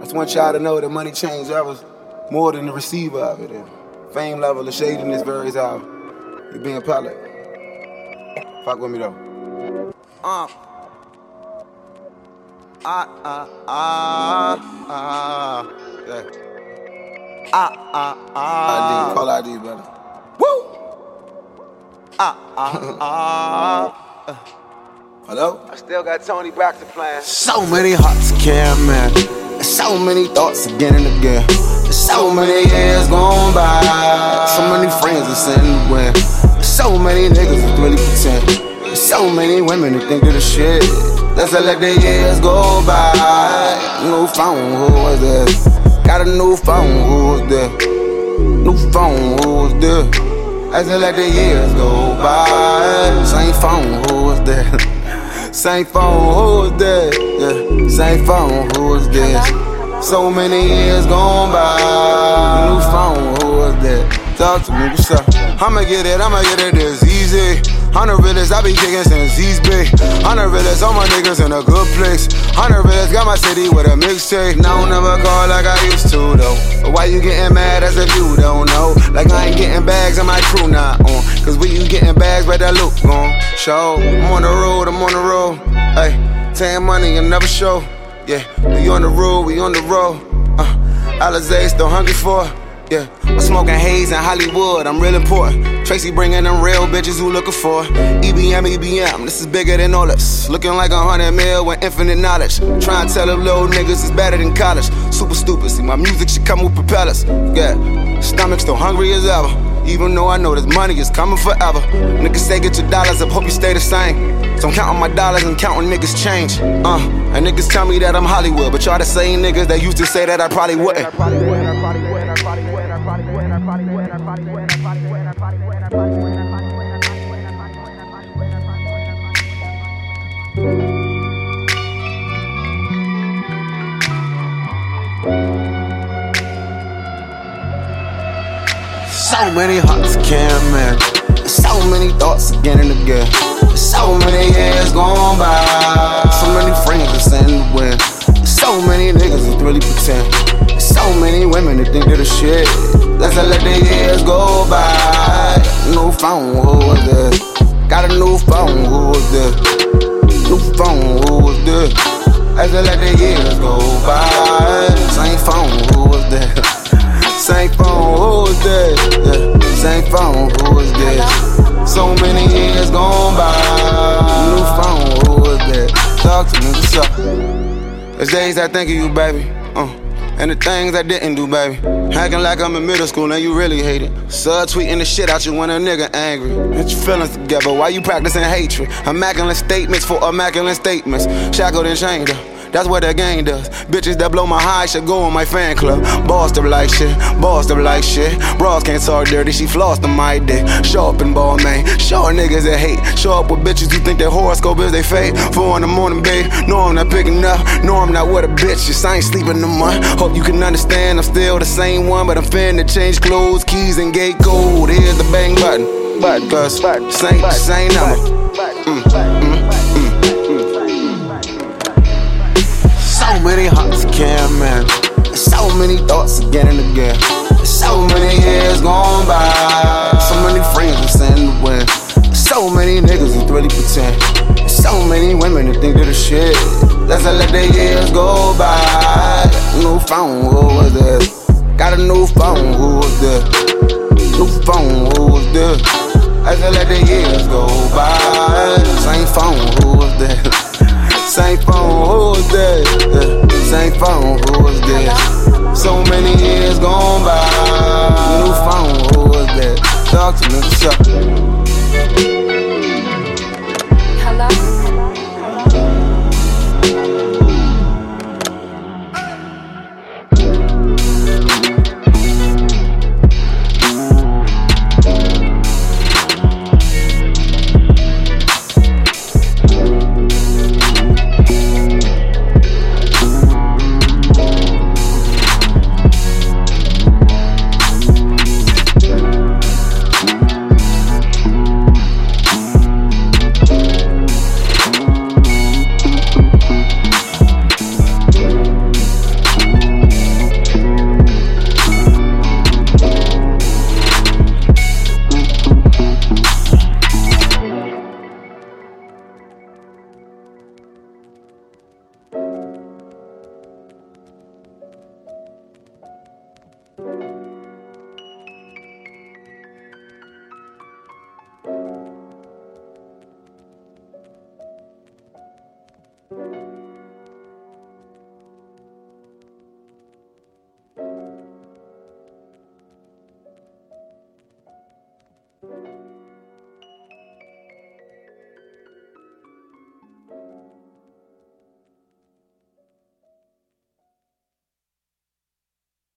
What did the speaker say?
I just want y'all to know that money changed others more than the receiver of it. And fame level, the shadiness varies how you being public. Fuck with me though. Yeah. ID, call ID, brother. Woo! Hello? I still got Tony Braxton playing. So many hearts I can't imagine. So many thoughts again and again. So many years gone by. So many friends are sitting to win. So many niggas that really pretend. So many women that think they're the shit. Let's let the years go by. New phone, who was this? Got a new phone, who was there? New phone, who was there? As I let the years go by. Same phone, who was there? Same phone, who was there? Yeah. Same phone, who was there? So many years gone by. New phone, who was there? Talk to me, what's up? I'ma get it this easy. I'm the realest, I be kicking since East Bay. I'm the realest, all my niggas in a good place. I'm the realest, got my city with a mixtape. Now I don't never call like I used to though. But why you getting mad as if you don't know? Like I ain't getting bags and my crew not on. Cause when you getting bags, but that look gone. Show, I'm on the road. Ay, taking money and never show. Yeah, we on the road. Alizé still hungry for. Yeah, I'm smoking haze in Hollywood, I'm real important. Tracy bringing them real bitches who looking for EBM, this is bigger than all us. Looking like 100 mil with infinite knowledge. Trying to tell them little niggas it's better than college. Super stupid, see my music should come with propellers. Yeah, stomach still hungry as ever. Even though I know this money is coming forever. Niggas say get your dollars up, hope you stay the same. So I'm counting my dollars and counting niggas change. And niggas tell me that I'm Hollywood, but y'all the same niggas that used to say that I probably wouldn't. So many hearts I can't imagine. So many thoughts again and again. So many years gone by. So many friends that send to win. So many niggas that really pretend. So many women that think they're the shit. Let's let the years go by. New phone, who was this? Got a new phone, who was this? New phone, who was this? Let's let the years go by. Same phone, who was there? Same phone, who was there? Yeah. Same phone, who was there? So many years gone by. New phone, who was there? Talk to me, what's up? There's days I think of you, baby. And the things I didn't do, baby. Acting like I'm in middle school, now you really hate it. Subtweeting the shit out you when a nigga angry. Get your feelings together, why you practicing hatred? Immaculate statements for immaculate statements. Shackled and chained up. That's what that gang does. Bitches that blow my high should go in my fan club. Bossed up like shit, Bras can't talk dirty, she flossed on my dick. Show up in ball, man. Show niggas that hate. Show up with bitches who think their horoscope is they fate. 4 in the morning, babe. No, I'm not picking up. No, I'm not with a bitch. Just I ain't sleeping no more. Hope you can understand I'm still the same one, but I'm finna change clothes, keys, and gate code. Here's the bang button. Cause same number. So many hearts I can't imagine. So many thoughts again and again. So many years gone by. So many friends that send to win. So many niggas that really pretend. So many women that think they're the shit. Let's let the years go by. New phone, who was this? Got a new phone, who was there? New phone, who was there? Let's let the years go by. Same phone, who was there? Same phone, who was there? Yeah. Same phone, who was there? So many years gone by. New phone, who was there? Talk to me, what's up?